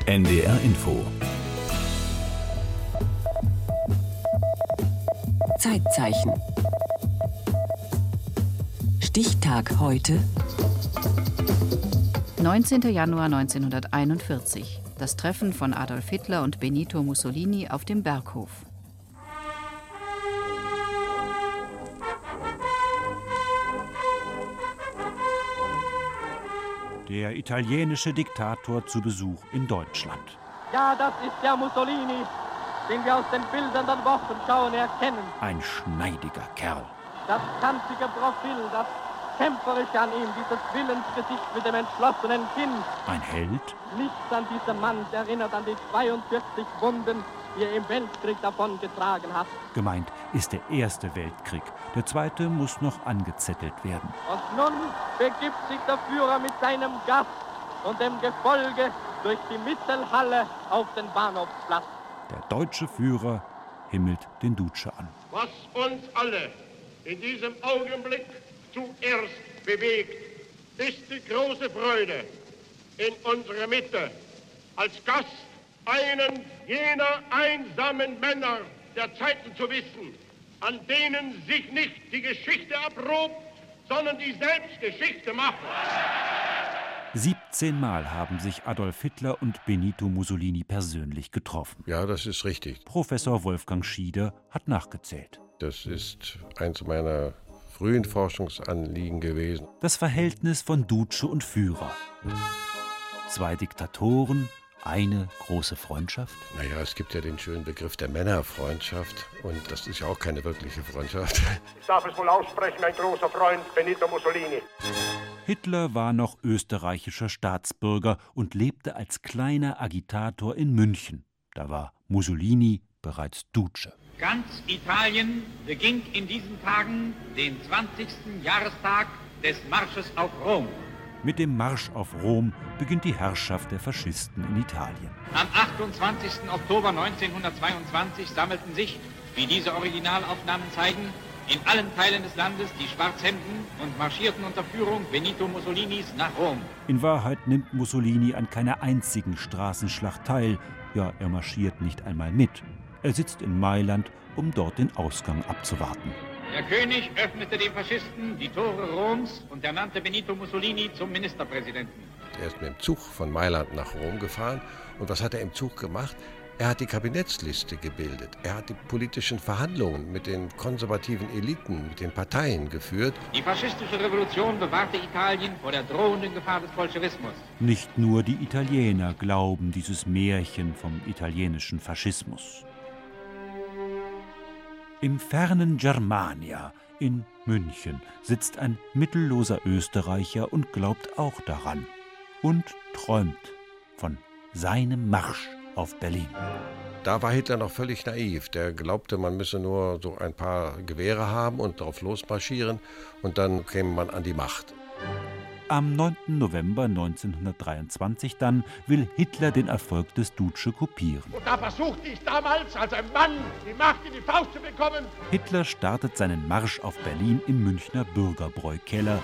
NDR Info. Zeitzeichen. Stichtag heute. 19. Januar 1941. Das Treffen von Adolf Hitler und Benito Mussolini auf dem Berghof. Der italienische Diktator zu Besuch in Deutschland. Ja, das ist der Mussolini, den wir aus den Bildern der Wochenschauen erkennen. Ein schneidiger Kerl. Das kantige Profil, das Kämpferische an ihm, dieses Willensgesicht mit dem entschlossenen Kinn. Ein Held? Nichts an diesem Mann erinnert an die 42 Wunden, die er im Weltkrieg davon getragen hat. Gemeint ist der Erste Weltkrieg. Der Zweite muss noch angezettelt werden. Und nun begibt sich der Führer mit seinem Gast und dem Gefolge durch die Mittelhalle auf den Bahnhofsplatz. Der deutsche Führer himmelt den Duce an. Was uns alle in diesem Augenblick zuerst bewegt, ist die große Freude, in unserer Mitte als Gast einen jener einsamen Männer der Zeiten zu wissen, an denen sich nicht die Geschichte abprobt, sondern die selbst Geschichte machen. 17 Mal haben sich Adolf Hitler und Benito Mussolini persönlich getroffen. Ja, das ist richtig. Professor Wolfgang Schieder hat nachgezählt. Das ist eins meiner frühen Forschungsanliegen gewesen. Das Verhältnis von Duce und Führer. Zwei Diktatoren, eine große Freundschaft? Naja, es gibt ja den schönen Begriff der Männerfreundschaft und das ist ja auch keine wirkliche Freundschaft. Ich darf es wohl aussprechen, mein großer Freund Benito Mussolini. Hitler war noch österreichischer Staatsbürger und lebte als kleiner Agitator in München. Da war Mussolini bereits Duce. Ganz Italien beginnt in diesen Tagen den 20. Jahrestag des Marsches auf Rom. Mit dem Marsch auf Rom beginnt die Herrschaft der Faschisten in Italien. Am 28. Oktober 1922 sammelten sich, wie diese Originalaufnahmen zeigen, in allen Teilen des Landes die Schwarzhemden und marschierten unter Führung Benito Mussolinis nach Rom. In Wahrheit nimmt Mussolini an keiner einzigen Straßenschlacht teil. Ja, er marschiert nicht einmal mit. Er sitzt in Mailand, um dort den Ausgang abzuwarten. Der König öffnete den Faschisten die Tore Roms und ernannte Benito Mussolini zum Ministerpräsidenten. Er ist mit dem Zug von Mailand nach Rom gefahren. Und was hat er im Zug gemacht? Er hat die Kabinettsliste gebildet. Er hat die politischen Verhandlungen mit den konservativen Eliten, mit den Parteien geführt. Die faschistische Revolution bewahrte Italien vor der drohenden Gefahr des Bolschewismus. Nicht nur die Italiener glauben dieses Märchen vom italienischen Faschismus. Im fernen Germania in München sitzt ein mittelloser Österreicher und glaubt auch daran und träumt von seinem Marsch auf Berlin. Da war Hitler noch völlig naiv. Der glaubte, man müsse nur so ein paar Gewehre haben und drauf losmarschieren und dann käme man an die Macht. Am 9. November 1923 dann will Hitler den Erfolg des Duce kopieren. Und da versuchte ich damals als ein Mann die Macht in die Faust zu bekommen. Hitler startet seinen Marsch auf Berlin im Münchner Bürgerbräukeller,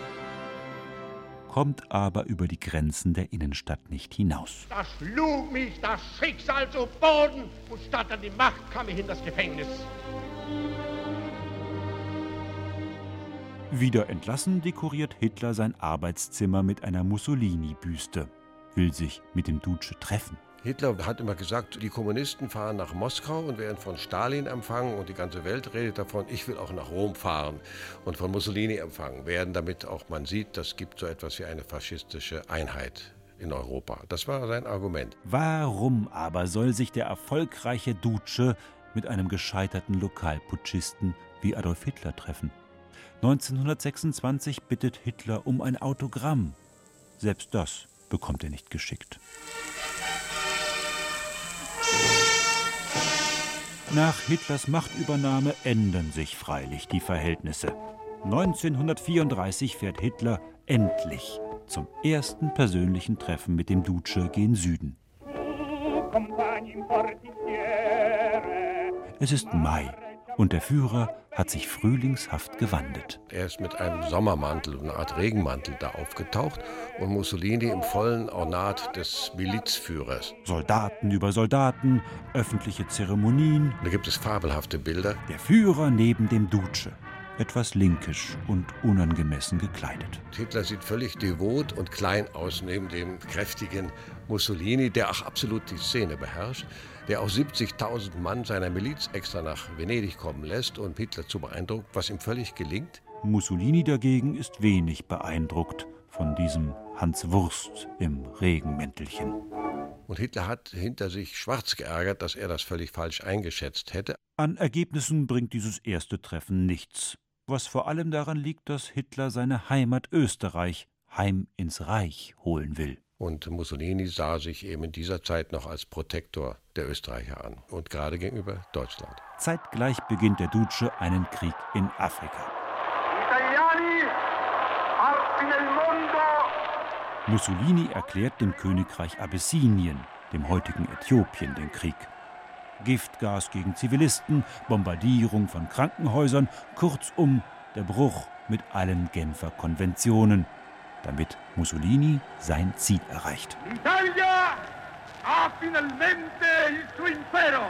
kommt aber über die Grenzen der Innenstadt nicht hinaus. Da schlug mich das Schicksal zu Boden und statt an die Macht kam ich in das Gefängnis. Wieder entlassen dekoriert Hitler sein Arbeitszimmer mit einer Mussolini-Büste, will sich mit dem Duce treffen. Hitler hat immer gesagt, die Kommunisten fahren nach Moskau und werden von Stalin empfangen und die ganze Welt redet davon, ich will auch nach Rom fahren und von Mussolini empfangen werden, damit auch man sieht, das gibt so etwas wie eine faschistische Einheit in Europa. Das war sein Argument. Warum aber soll sich der erfolgreiche Duce mit einem gescheiterten Lokalputschisten wie Adolf Hitler treffen? 1926 bittet Hitler um ein Autogramm. Selbst das bekommt er nicht geschickt. Nach Hitlers Machtübernahme ändern sich freilich die Verhältnisse. 1934 fährt Hitler endlich zum ersten persönlichen Treffen mit dem Duce gen Süden. Es ist Mai Und der Führer hat sich frühlingshaft gewandet. Er ist mit einem Sommermantel, eine Art Regenmantel, da aufgetaucht und Mussolini im vollen Ornat des Milizführers. Soldaten über Soldaten, öffentliche Zeremonien. Da gibt es fabelhafte Bilder. Der Führer neben dem Duce, etwas linkisch und unangemessen gekleidet. Hitler sieht völlig devot und klein aus neben dem kräftigen Mussolini, der auch absolut die Szene beherrscht, der auch 70.000 Mann seiner Miliz extra nach Venedig kommen lässt und Hitler zu beeindrucken, was ihm völlig gelingt. Mussolini dagegen ist wenig beeindruckt von diesem Hans Wurst im Regenmäntelchen. Und Hitler hat hinter sich schwarz geärgert, dass er das völlig falsch eingeschätzt hätte. An Ergebnissen bringt dieses erste Treffen nichts. Was vor allem daran liegt, dass Hitler seine Heimat Österreich heim ins Reich holen will. Und Mussolini sah sich eben in dieser Zeit noch als Protektor der Österreicher an und gerade gegenüber Deutschland. Zeitgleich beginnt der Duce einen Krieg in Afrika. Mussolini erklärt dem Königreich Abessinien, dem heutigen Äthiopien, den Krieg. Giftgas gegen Zivilisten, Bombardierung von Krankenhäusern, kurzum der Bruch mit allen Genfer Konventionen, damit Mussolini sein Ziel erreicht. Italia ha finalmente il suo impero.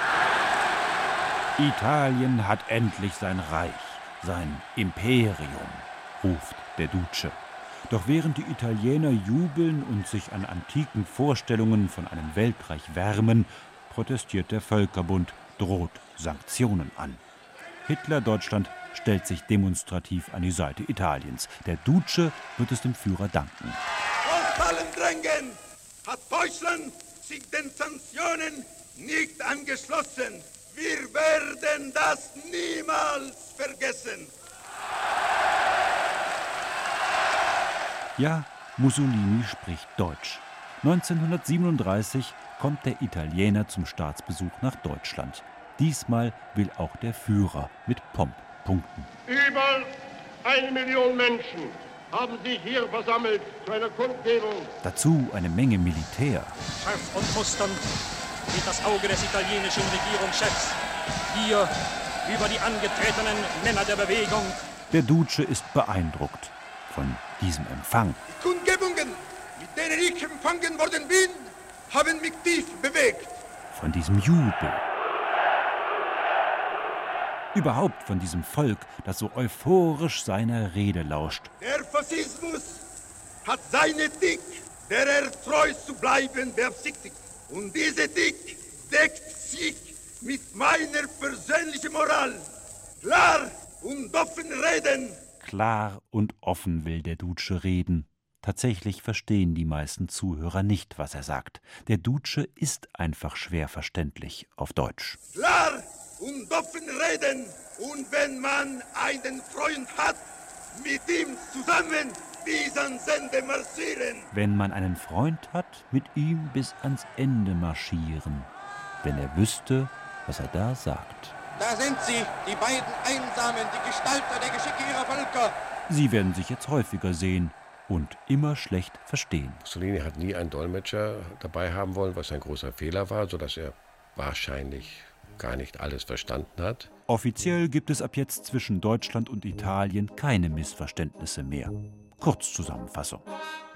Italien hat endlich sein Reich, sein Imperium, ruft der Duce. Doch während die Italiener jubeln und sich an antiken Vorstellungen von einem Weltreich wärmen, protestiert der Völkerbund, droht Sanktionen an. Hitler-Deutschland stellt sich demonstrativ an die Seite Italiens. Der Duce wird es dem Führer danken. Aus allen Drängen hat Deutschland sich den Sanktionen nicht angeschlossen. Wir werden das niemals vergessen. Ja, Mussolini spricht Deutsch. 1937 kommt der Italiener zum Staatsbesuch nach Deutschland. Diesmal will auch der Führer mit Pomp punkten. Über 1 Million Menschen haben sich hier versammelt zu einer Kundgebung. Dazu eine Menge Militär. Scharf und musternd geht das Auge des italienischen Regierungschefs hier über die angetretenen Männer der Bewegung. Der Duce ist beeindruckt von diesem Empfang. Die Kundgebungen, mit denen ich empfangen worden bin, haben mich tief bewegt. Von diesem Jubel. Überhaupt von diesem Volk, das so euphorisch seiner Rede lauscht. Der Faschismus hat seine Ethik, der er treu zu bleiben beabsichtigt. Und diese Ethik deckt sich mit meiner persönlichen Moral. Klar und offen reden. Klar und offen will der Duce reden. Tatsächlich verstehen die meisten Zuhörer nicht, was er sagt. Der Duce ist einfach schwer verständlich auf Deutsch. Klar und offen reden. Und wenn man einen Freund hat, mit ihm zusammen bis ans Ende marschieren. Wenn man einen Freund hat, mit ihm bis ans Ende marschieren. Wenn er wüsste, was er da sagt. Da sind sie, die beiden Einsamen, die Gestalter der Geschicke ihrer Völker. Sie werden sich jetzt häufiger sehen und immer schlecht verstehen. Mussolini hat nie einen Dolmetscher dabei haben wollen, was ein großer Fehler war, sodass er wahrscheinlich gar nicht alles verstanden hat. Offiziell gibt es ab jetzt zwischen Deutschland und Italien keine Missverständnisse mehr. Kurzzusammenfassung.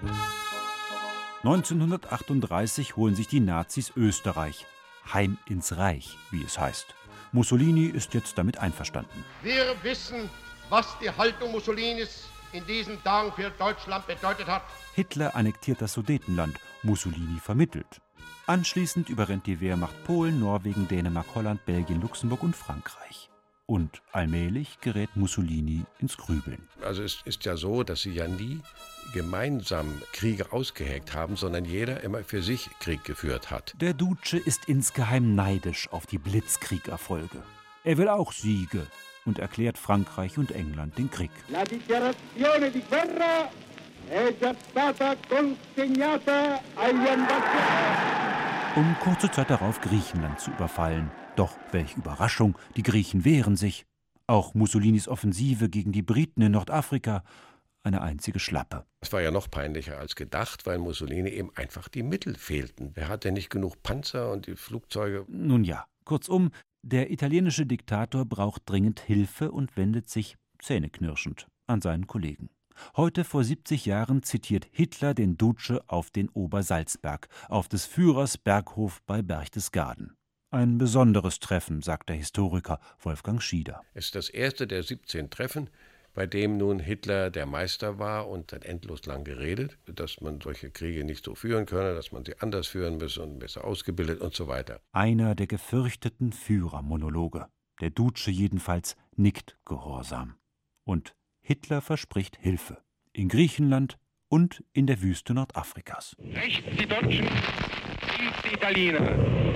1938 holen sich die Nazis Österreich. Heim ins Reich, wie es heißt. Mussolini ist jetzt damit einverstanden. Wir wissen, was die Haltung Mussolinis in diesen Tagen für Deutschland bedeutet hat. Hitler annektiert das Sudetenland, Mussolini vermittelt. Anschließend überrennt die Wehrmacht Polen, Norwegen, Dänemark, Holland, Belgien, Luxemburg und Frankreich. Und allmählich gerät Mussolini ins Grübeln. Also es ist ja so, dass sie ja nie gemeinsam Kriege ausgeheckt haben, sondern jeder immer für sich Krieg geführt hat. Der Duce ist insgeheim neidisch auf die Blitzkriegerfolge. Er will auch Siege und erklärt Frankreich und England den Krieg. La dichiarazione di guerra è già stata consegnata agli ambasciatori. Um kurze Zeit darauf Griechenland zu überfallen. Doch welch Überraschung, die Griechen wehren sich. Auch Mussolinis Offensive gegen die Briten in Nordafrika, eine einzige Schlappe. Es war ja noch peinlicher als gedacht, weil Mussolini eben einfach die Mittel fehlten. Er hatte nicht genug Panzer und die Flugzeuge. Nun ja, kurzum, Der italienische Diktator braucht dringend Hilfe und wendet sich, zähneknirschend, an seinen Kollegen. Heute vor 70 Jahren zitiert Hitler den Duce auf den Obersalzberg, auf des Führers Berghof bei Berchtesgaden. Ein besonderes Treffen, sagt der Historiker Wolfgang Schieder. Es ist das erste der 17 Treffen, bei dem nun Hitler der Meister war und hat endlos lang geredet, dass man solche Kriege nicht so führen könne, dass man sie anders führen müsse und besser ausgebildet und so weiter. Einer der gefürchteten Führermonologe. Der Duce jedenfalls nickt gehorsam. Und Hitler verspricht Hilfe. In Griechenland und in der Wüste Nordafrikas. Rechts die Deutschen, links die Italiener.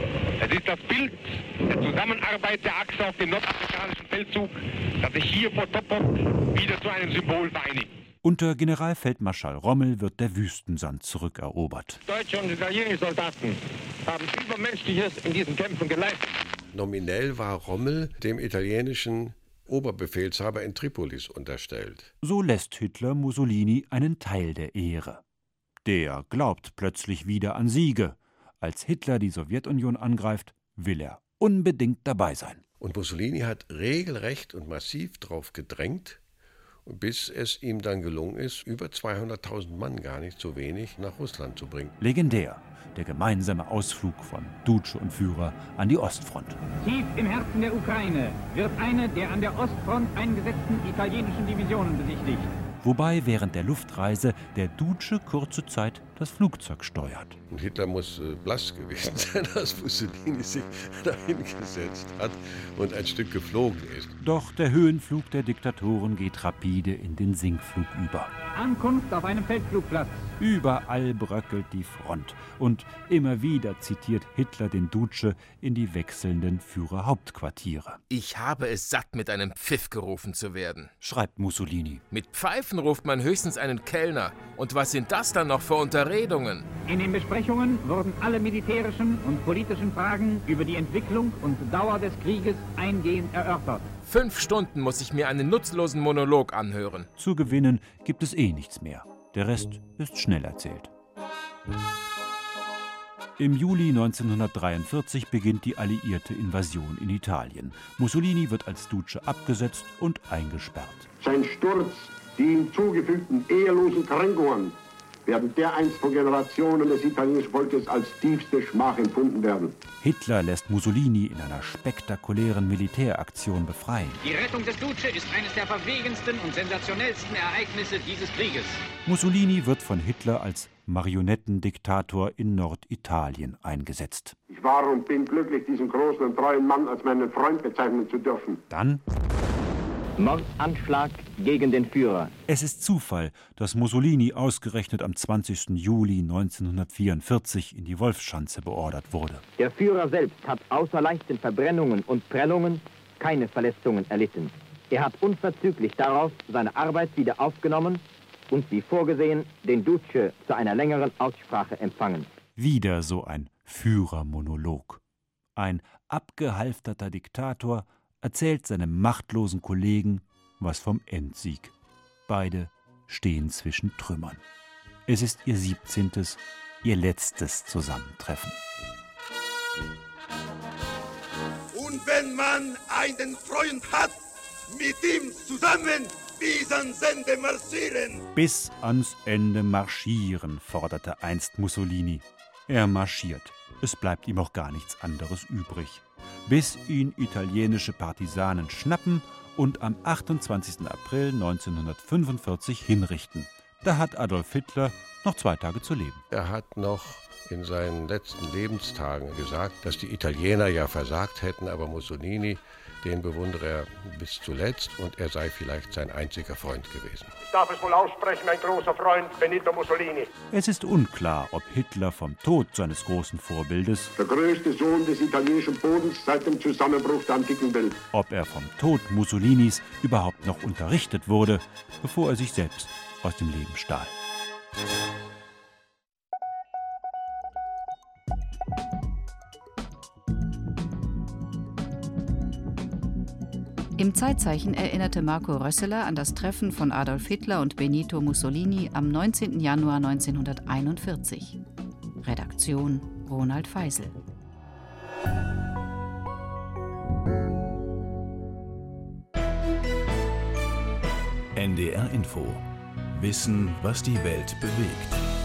Es ist das Bild der Zusammenarbeit der Achse auf dem nordafrikanischen Feldzug, das sich hier vor Topot wieder zu einem Symbol vereinigt. Unter Generalfeldmarschall Rommel wird der Wüstensand zurückerobert. Deutsche und italienische Soldaten haben Übermenschliches in diesen Kämpfen geleistet. Nominell war Rommel dem italienischen Oberbefehlshaber in Tripolis unterstellt. So lässt Hitler Mussolini einen Teil der Ehre. Der glaubt plötzlich wieder an Siege. Als Hitler die Sowjetunion angreift, will er unbedingt dabei sein. Und Mussolini hat regelrecht und massiv drauf gedrängt, bis es ihm dann gelungen ist, über 200.000 Mann, gar nicht so wenig, nach Russland zu bringen. Legendär, der gemeinsame Ausflug von Duce und Führer an die Ostfront. Tief im Herzen der Ukraine wird eine der an der Ostfront eingesetzten italienischen Divisionen besichtigt. Wobei während der Luftreise der Duce kurze Zeit das Flugzeug steuert. Und Hitler muss blass gewesen sein, als Mussolini sich dahingesetzt hat und ein Stück geflogen ist. Doch der Höhenflug der Diktatoren geht rapide in den Sinkflug über. Ankunft auf einem Feldflugplatz. Überall bröckelt die Front. Und immer wieder zitiert Hitler den Duce in die wechselnden Führerhauptquartiere. Ich habe es satt, mit einem Pfiff gerufen zu werden, schreibt Mussolini. Mit Pfeifen ruft man höchstens einen Kellner. Und was sind das dann noch für Unterredungen? In den Besprechungen wurden alle militärischen und politischen Fragen über die Entwicklung und Dauer des Krieges eingehend erörtert. 5 Stunden muss ich mir einen nutzlosen Monolog anhören. Zu gewinnen gibt es eh nichts mehr. Der Rest ist schnell erzählt. Im Juli 1943 beginnt die alliierte Invasion in Italien. Mussolini wird als Duce abgesetzt und eingesperrt. Sein Sturz, die ihm zugefügten ehelosen Kränkungen, werden dereinst von Generationen des italienischen Volkes als tiefste Schmach empfunden werden. Hitler lässt Mussolini in einer spektakulären Militäraktion befreien. Die Rettung des Duce ist eines der verwegensten und sensationellsten Ereignisse dieses Krieges. Mussolini wird von Hitler als Marionettendiktator in Norditalien eingesetzt. Ich war und bin glücklich, diesen großen und treuen Mann als meinen Freund bezeichnen zu dürfen. Dann Mordanschlag gegen den Führer. Es ist Zufall, dass Mussolini ausgerechnet am 20. Juli 1944 in die Wolfschanze beordert wurde. Der Führer selbst hat außer leichten Verbrennungen und Prellungen keine Verletzungen erlitten. Er hat unverzüglich darauf seine Arbeit wieder aufgenommen und wie vorgesehen den Duce zu einer längeren Aussprache empfangen. Wieder so ein Führermonolog. Ein abgehalfterter Diktator erzählt seinem machtlosen Kollegen was vom Endsieg. Beide stehen zwischen Trümmern. Es ist ihr 17., ihr letztes Zusammentreffen. Und wenn man einen Freund hat, mit ihm zusammen bis ans Ende marschieren. Bis ans Ende marschieren, forderte einst Mussolini. Er marschiert. Es bleibt ihm auch gar nichts anderes übrig. Bis ihn italienische Partisanen schnappen und am 28. April 1945 hinrichten. Da hat Adolf Hitler noch 2 Tage zu leben. Er hat noch in seinen letzten Lebenstagen gesagt, dass die Italiener ja versagt hätten, aber Mussolini, den bewundere er bis zuletzt und er sei vielleicht sein einziger Freund gewesen. Ich darf es wohl aussprechen, mein großer Freund Benito Mussolini. Es ist unklar, ob Hitler vom Tod seines großen Vorbildes, Der größte Sohn des italienischen Bodens seit dem Zusammenbruch der antiken Welt. ob er vom Tod Mussolinis überhaupt noch unterrichtet wurde, bevor er sich selbst aus dem Leben stahl. Im Zeitzeichen erinnerte Marco Rösseler an das Treffen von Adolf Hitler und Benito Mussolini am 19. Januar 1941. Redaktion Ronald Feisel. NDR Info. Wissen, was die Welt bewegt.